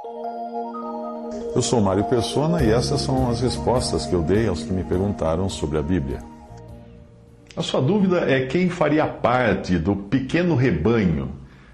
Eu sou Mário Persona e essas são as respostas que eu dei aos que me perguntaram sobre a Bíblia. A sua dúvida é quem faria parte do pequeno rebanho.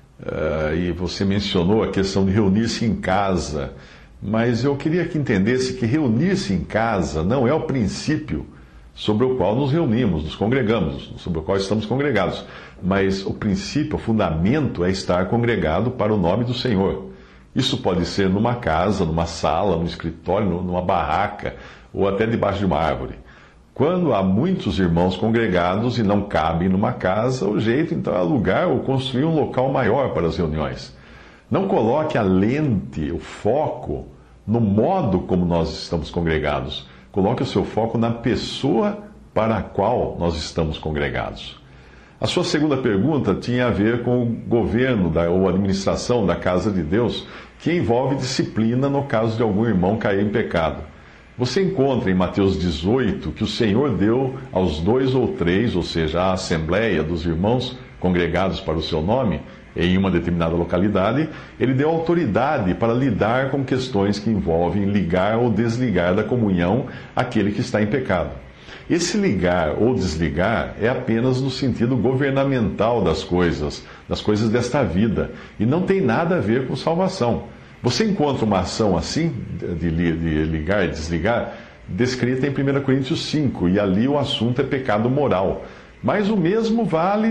E você mencionou a questão de reunir-se em casa, mas eu queria que entendesse que reunir-se em casa não é o princípio sobre o qual nos reunimos, nos congregamos, sobre o qual estamos congregados. Mas o princípio, o fundamento é estar congregado para o nome do Senhor. Isso pode ser numa casa, numa sala, num escritório, numa barraca ou até debaixo de uma árvore. Quando há muitos irmãos congregados e não cabem numa casa, o jeito então é alugar ou construir um local maior para as reuniões. Não coloque a lente, o foco, no modo como nós estamos congregados. Coloque o seu foco na pessoa para a qual nós estamos congregados. A sua segunda pergunta tinha a ver com o governo ou administração da casa de Deus, que envolve disciplina no caso de algum irmão cair em pecado. Você encontra em Mateus 18 que o Senhor deu aos 2 ou 3, ou seja, à assembleia dos irmãos congregados para o seu nome, em uma determinada localidade, ele deu autoridade para lidar com questões que envolvem ligar ou desligar da comunhão aquele que está em pecado. Esse ligar ou desligar é apenas no sentido governamental das coisas desta vida, e não tem nada a ver com salvação. Você encontra uma ação assim, de ligar e desligar, descrita em 1 Coríntios 5, e ali o assunto é pecado moral. Mas o mesmo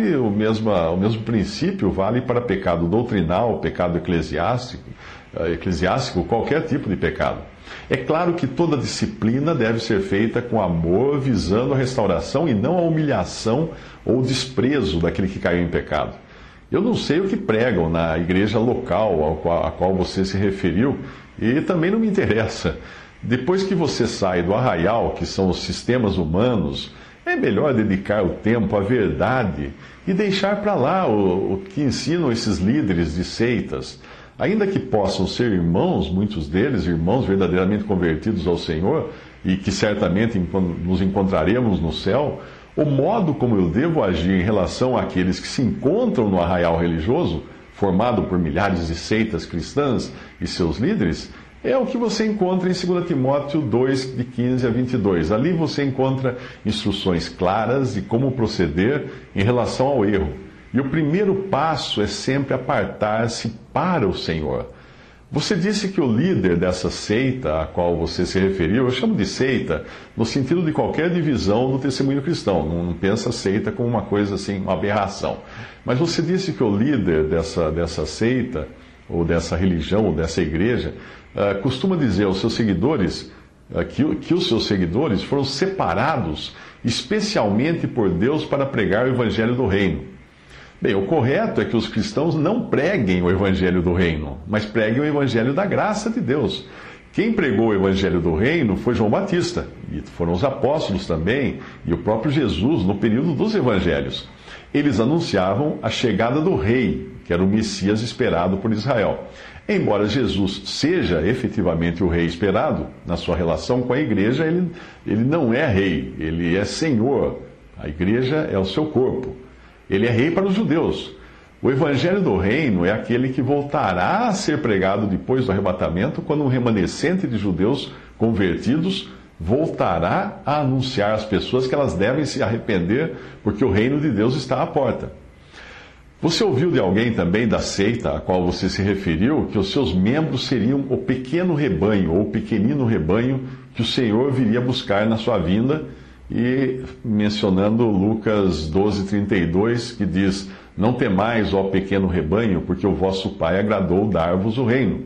princípio vale para pecado doutrinal, pecado eclesiástico, qualquer tipo de pecado. É claro que toda disciplina deve ser feita com amor, visando a restauração e não a humilhação ou desprezo daquele que caiu em pecado. Eu não sei o que pregam na igreja local a qual você se referiu, e também não me interessa. Depois que você sai do arraial, que são os sistemas humanos, é melhor dedicar o tempo à verdade e deixar para lá o que ensinam esses líderes de seitas. Ainda que possam ser irmãos, muitos deles, irmãos verdadeiramente convertidos ao Senhor, e que certamente nos encontraremos no céu, o modo como eu devo agir em relação àqueles que se encontram no arraial religioso, formado por milhares de seitas cristãs e seus líderes, é o que você encontra em 2 Timóteo 2, de 15 a 22. Ali você encontra instruções claras de como proceder em relação ao erro. E o primeiro passo é sempre apartar-se para o Senhor. Você disse que o líder dessa seita a qual você se referiu, eu chamo de seita no sentido de qualquer divisão do testemunho cristão. Não pensa seita como uma coisa assim, uma aberração. Mas você disse que o líder dessa seita, ou dessa religião, ou dessa igreja, costuma dizer aos seus seguidores que os seus seguidores foram separados especialmente por Deus para pregar o evangelho do reino. Bem, o correto é que os cristãos não preguem o evangelho do reino, mas preguem o evangelho da graça de Deus. Quem pregou o evangelho do reino foi João Batista, e foram os apóstolos também, e o próprio Jesus no período dos evangelhos. Eles anunciavam a chegada do rei, que era o Messias esperado por Israel. Embora Jesus seja efetivamente o rei esperado, na sua relação com a igreja, ele não é rei, ele é senhor. A igreja é o seu corpo. Ele é rei para os judeus. O evangelho do reino é aquele que voltará a ser pregado depois do arrebatamento, quando um remanescente de judeus convertidos voltará a anunciar às pessoas que elas devem se arrepender, porque o reino de Deus está à porta. Você ouviu de alguém também da seita a qual você se referiu que os seus membros seriam o pequeno rebanho ou o pequenino rebanho que o Senhor viria buscar na sua vinda, e mencionando Lucas 12:32, que diz: "Não temais, ó pequeno rebanho, porque o vosso Pai agradou dar-vos o reino."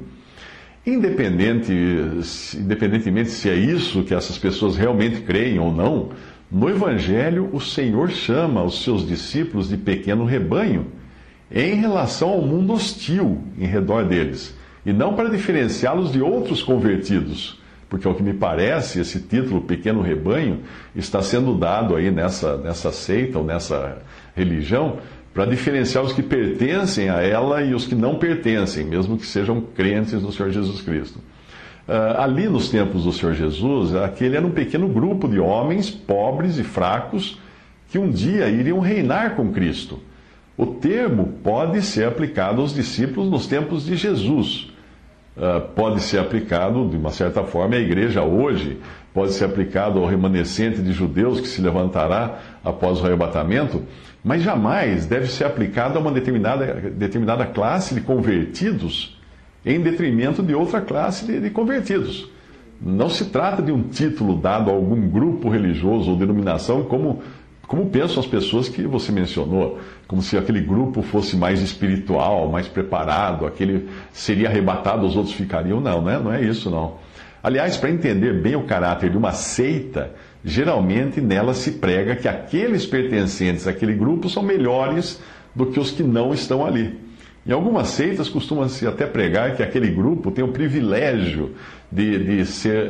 Independentemente se é isso que essas pessoas realmente creem ou não, no Evangelho o Senhor chama os seus discípulos de pequeno rebanho em relação ao mundo hostil em redor deles, e não para diferenciá-los de outros convertidos. Porque, ao que me parece, esse título, pequeno rebanho, está sendo dado aí nessa seita ou nessa religião para diferenciar os que pertencem a ela e os que não pertencem, mesmo que sejam crentes no Senhor Jesus Cristo. Ali nos tempos do Senhor Jesus, aquele era um pequeno grupo de homens pobres e fracos que um dia iriam reinar com Cristo. O termo pode ser aplicado aos discípulos nos tempos de Jesus. pode ser aplicado, de uma certa forma, à igreja hoje, pode ser aplicado ao remanescente de judeus que se levantará após o arrebatamento, mas jamais deve ser aplicado a uma determinada classe de convertidos em detrimento de outra classe de convertidos. Não se trata de um título dado a algum grupo religioso ou denominação, como pensam as pessoas que você mencionou, como se aquele grupo fosse mais espiritual, mais preparado, aquele seria arrebatado, os outros ficariam. Não é isso, não. Aliás, para entender bem o caráter de uma seita, geralmente nela se prega que aqueles pertencentes àquele grupo são melhores do que os que não estão ali. Em algumas seitas costuma-se até pregar que aquele grupo tem o privilégio de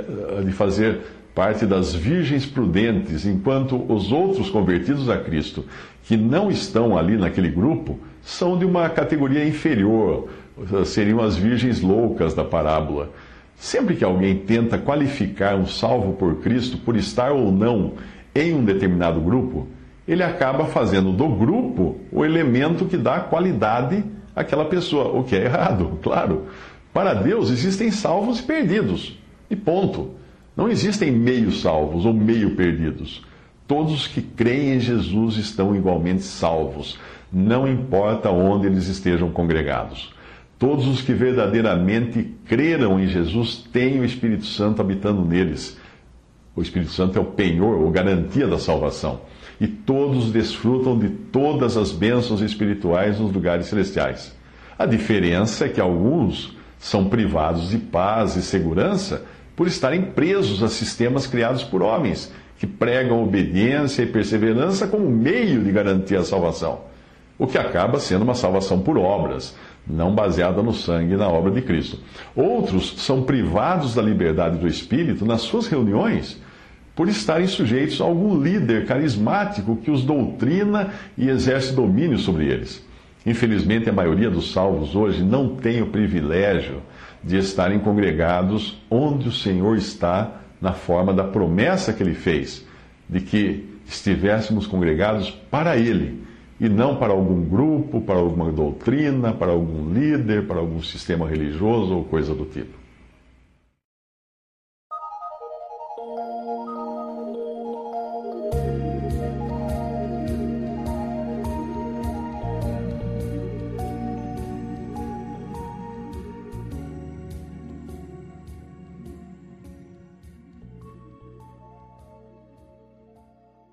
fazer parte das virgens prudentes, enquanto os outros convertidos a Cristo, que não estão ali naquele grupo, são de uma categoria inferior, seriam as virgens loucas da parábola. Sempre que alguém tenta qualificar um salvo por Cristo por estar ou não em um determinado grupo, ele acaba fazendo do grupo o elemento que dá qualidade àquela pessoa, o que é errado, claro. Para Deus existem salvos e perdidos, e ponto. Não existem meio salvos ou meio perdidos. Todos os que creem em Jesus estão igualmente salvos, não importa onde eles estejam congregados. Todos os que verdadeiramente creram em Jesus têm o Espírito Santo habitando neles. O Espírito Santo é o penhor, ou garantia da salvação. E todos desfrutam de todas as bênçãos espirituais nos lugares celestiais. A diferença é que alguns são privados de paz e segurança por estarem presos a sistemas criados por homens, que pregam obediência e perseverança como meio de garantir a salvação, o que acaba sendo uma salvação por obras, não baseada no sangue e na obra de Cristo. Outros são privados da liberdade do Espírito nas suas reuniões por estarem sujeitos a algum líder carismático que os doutrina e exerce domínio sobre eles. Infelizmente, a maioria dos salvos hoje não tem o privilégio de estarem congregados onde o Senhor está, na forma da promessa que Ele fez, de que estivéssemos congregados para Ele, e não para algum grupo, para alguma doutrina, para algum líder, para algum sistema religioso ou coisa do tipo.